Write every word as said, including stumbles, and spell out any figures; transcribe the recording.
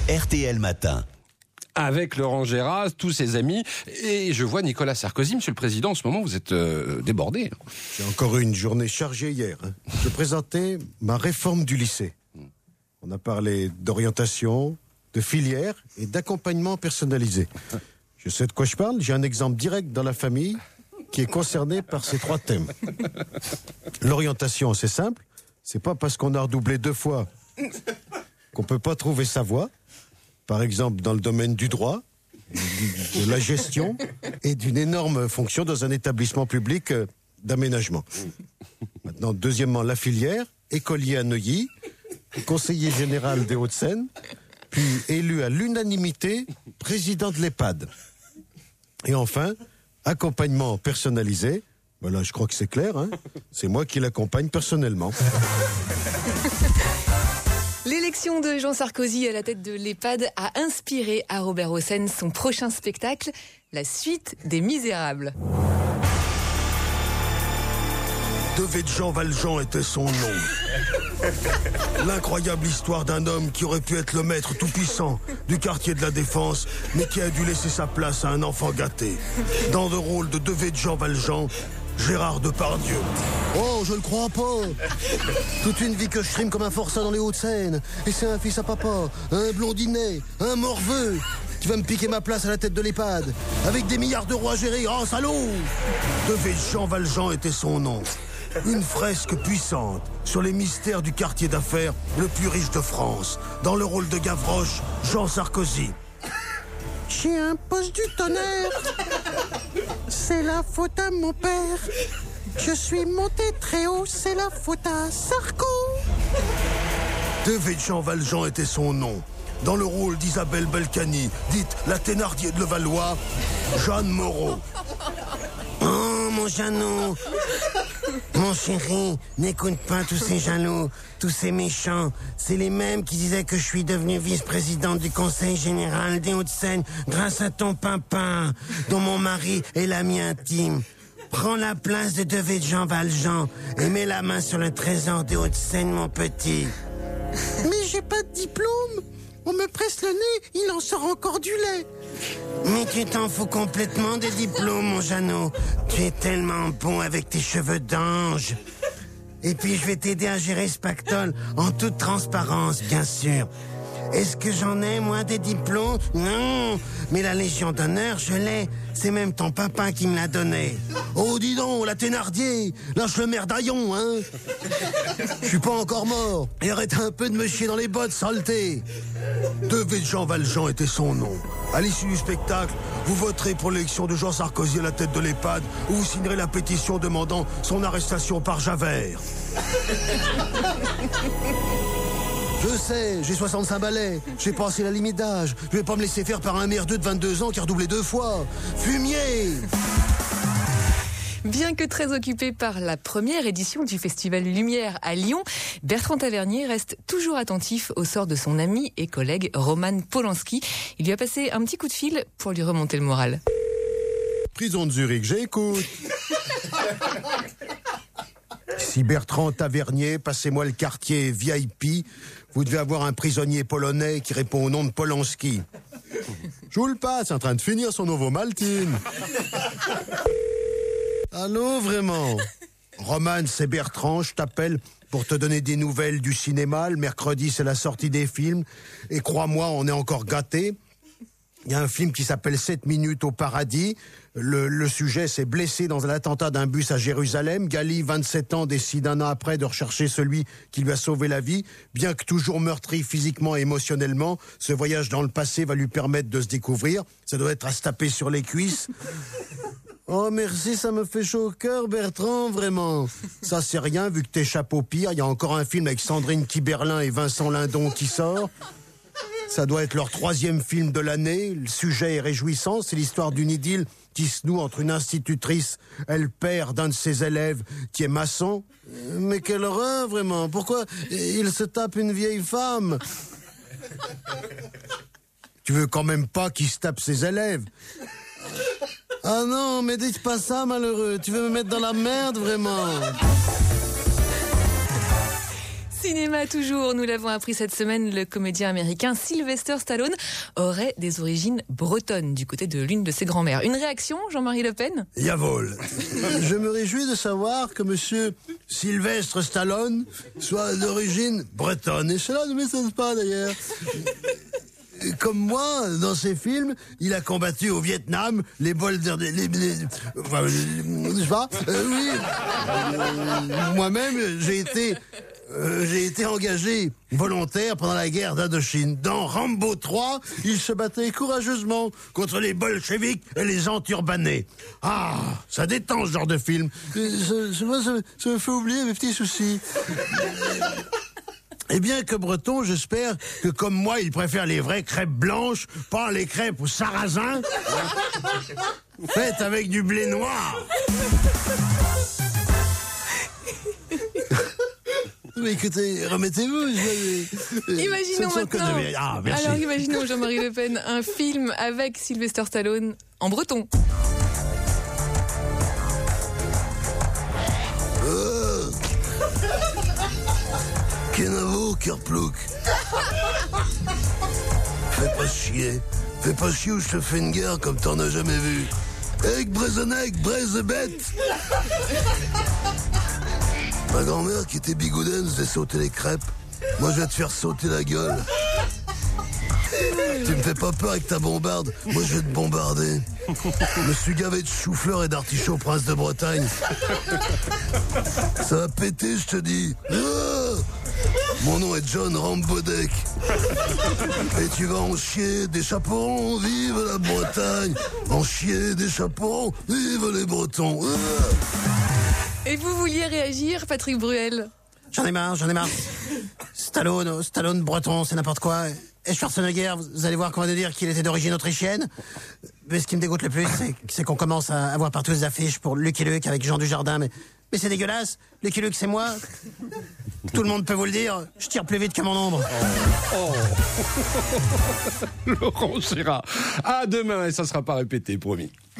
R T L Matin. Avec Laurent Gérard, tous ses amis, et je vois Nicolas Sarkozy. Monsieur le Président, en ce moment, vous êtes euh, débordé. J'ai encore eu une journée chargée hier. Hein. Je présentais ma réforme du lycée. On a parlé d'orientation, de filière et d'accompagnement personnalisé. Je sais de quoi je parle, j'ai un exemple direct dans la famille qui est concerné par ces trois thèmes. L'orientation, c'est simple, c'est pas parce qu'on a redoublé deux fois qu'on peut pas trouver sa voie. Par exemple, dans le domaine du droit, de la gestion et d'une énorme fonction dans un établissement public d'aménagement. Maintenant, deuxièmement, la filière, écolier à Neuilly, conseiller général des Hauts-de-Seine, puis élu à l'unanimité président de l'EHPAD. Et enfin, accompagnement personnalisé. Voilà, je crois que c'est clair, hein. C'est moi qui l'accompagne personnellement. L'élection de Jean Sarkozy à la tête de l'EHPAD a inspiré à Robert Hossein son prochain spectacle, La suite des Misérables. Devait Jean Valjean était son nom. L'incroyable histoire d'un homme qui aurait pu être le maître tout-puissant du quartier de la Défense, mais qui a dû laisser sa place à un enfant gâté. Dans le rôle de Devait Jean Valjean, Gérard Depardieu. Oh, je le crois pas. Toute une vie que je trime comme un forçat dans les Hauts-de-Seine. Et c'est un fils à papa, un blondinet, un morveux, qui va me piquer ma place à la tête de l'EHPAD, avec des milliards d'euros à gérer. Oh, salaud! Devait Jean Valjean était son nom. Une fresque puissante sur les mystères du quartier d'affaires le plus riche de France. Dans le rôle de Gavroche, Jean Sarkozy. J'ai un poste du tonnerre. C'est la faute à mon père. Je suis monté très haut, c'est la faute à Sarko. Devait Jean Valjean était son nom. Dans le rôle d'Isabelle Balkany, dite la Thénardier de Levallois, Jeanne Moreau. Oh, mon Jeannot. Mon chéri, n'écoute pas tous ces jaloux, tous ces méchants. C'est les mêmes qui disaient que je suis devenu vice-président du Conseil général des Hauts-de-Seine grâce à ton papa, dont mon mari est l'ami intime. Prends la place de Devait Jean Valjean et mets la main sur le trésor des Hauts-de-Seine, mon petit. Mais j'ai pas de diplôme. On me presse le nez, il en sort encore du lait. Mais tu t'en fous complètement des diplômes, mon Jeannot. Tu es tellement bon avec tes cheveux d'ange. Et puis je vais t'aider à gérer ce pactole en toute transparence, bien sûr. Est-ce que j'en ai, moi, des diplômes? Non, mais la Légion d'honneur, je l'ai. C'est même ton papa qui me l'a donné. Oh, dis donc, la Thénardier, lâche le merdaillon, hein. Je suis pas encore mort. Et arrête un peu de me chier dans les bottes, saleté. Devait Jean Valjean était son nom. À l'issue du spectacle, vous voterez pour l'élection de Jean Sarkozy à la tête de l'EHPAD ou vous signerez la pétition demandant son arrestation par Javert. Je sais, j'ai soixante-cinq balais, j'ai passé la limite d'âge. Je vais pas me laisser faire par un merdeux de vingt-deux ans qui a redoublé deux fois. Fumier! Bien que très occupé par la première édition du Festival Lumière à Lyon, Bertrand Tavernier reste toujours attentif au sort de son ami et collègue Roman Polanski. Il lui a passé un petit coup de fil pour lui remonter le moral. Prison de Zurich, j'écoute. Si Bertrand Tavernier, passez-moi le quartier V I P, vous devez avoir un prisonnier polonais qui répond au nom de Polanski. Je vous le passe, en train de finir son nouveau Maltine. Allô, vraiment? Roman, c'est Bertrand, je t'appelle pour te donner des nouvelles du cinéma. Le mercredi, c'est la sortie des films. Et crois-moi, on est encore gâtés. Il y a un film qui s'appelle sept minutes au paradis. Le, le sujet, c'est blessé dans un attentat d'un bus à Jérusalem. Gali, vingt-sept ans, décide un an après de rechercher celui qui lui a sauvé la vie. Bien que toujours meurtri physiquement et émotionnellement, ce voyage dans le passé va lui permettre de se découvrir. Ça doit être à se taper sur les cuisses. Oh merci, ça me fait chaud au cœur, Bertrand, vraiment. Ça c'est rien, vu que t'échappes au pire. Il y a encore un film avec Sandrine Kiberlin et Vincent Lindon qui sort. Ça doit être leur troisième film de l'année. Le sujet est réjouissant. C'est l'histoire d'une idylle qui se noue entre une institutrice et le père d'un de ses élèves qui est maçon. Mais quelle horreur, vraiment. Pourquoi il se tape une vieille femme? Tu veux quand même pas qu'il se tape ses élèves? Ah non, mais dites pas ça, malheureux. Tu veux me mettre dans la merde, vraiment? cinéma toujours, nous l'avons appris cette semaine, le comédien américain Sylvester Stallone aurait des origines bretonnes du côté de l'une de ses grand-mères. Une réaction, Jean-Marie Le Pen? Yavol. Je me réjouis de savoir que monsieur Sylvestre Stallone soit d'origine bretonne. Et cela ne m'étonne pas d'ailleurs. Comme moi, dans ses films, il a combattu au Vietnam les bolders... Les, les, les, enfin, je sais pas. Euh, oui. Euh, moi-même, j'ai été... Euh, j'ai été engagé volontaire pendant la guerre d'Indochine. Dans Rambo trois, il se battait courageusement contre les bolcheviks et les enturbanés. Ah, ça détend ce genre de film. Euh, ça, ça, ça, ça me fait oublier mes petits soucis. Et bien que breton, j'espère que comme moi, il préfère les vraies crêpes blanches, pas les crêpes au sarrasin, faites avec du blé noir. Mais écoutez, remettez-vous. Je... Imaginons maintenant. De... Ah, merci. Alors imaginons, Jean-Marie Le Pen, un film avec Sylvester Stallone en breton. Euh... Kenavo, Kerplouk. Fais pas chier. Fais pas chier ou je te fais une guerre comme t'en as jamais vu. Avec Brezonec, braise bête. Ma grand-mère qui était bigoudaine faisait sauter les crêpes. Moi je vais te faire sauter la gueule. Tu me fais pas peur avec ta bombarde. Moi je vais te bombarder. Je me suis gavé de chou-fleur et d'artichaut prince de Bretagne. Ça va péter, je te dis. Ah, mon nom est John Rambodek. Et tu vas en chier des chaperons, vive la Bretagne. En chier des chaperons, vive les Bretons. Ah. Et vous vouliez réagir, Patrick Bruel? J'en ai marre, j'en ai marre. Stallone, Stallone breton, c'est n'importe quoi. Et Schwarzenegger, vous allez voir qu'on va nous dire qu'il était d'origine autrichienne. Mais ce qui me dégoûte le plus, c'est, c'est qu'on commence à avoir partout des affiches pour Lucky Luke avec Jean Dujardin. Mais, mais c'est dégueulasse. Lucky Luke, c'est moi. Tout le monde peut vous le dire. Je tire plus vite que mon ombre. Oh. Oh. Laurent Gérard. À demain, et ça ne sera pas répété, promis.